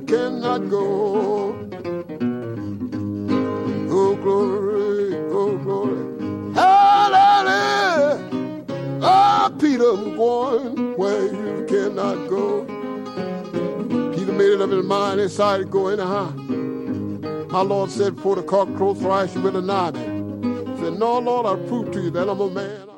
cannot go. Oh, glory, oh, glory. Hallelujah. Ah, Peter, I'm going where you cannot go. Peter made it up his mind, he decided to go anyhow. My Lord said, before the cock crows thrice, you will deny me. He said, no, Lord, I'll prove to you that I'm a man.